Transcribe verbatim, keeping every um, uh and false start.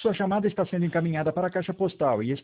Sua chamada está sendo encaminhada para a caixa postal e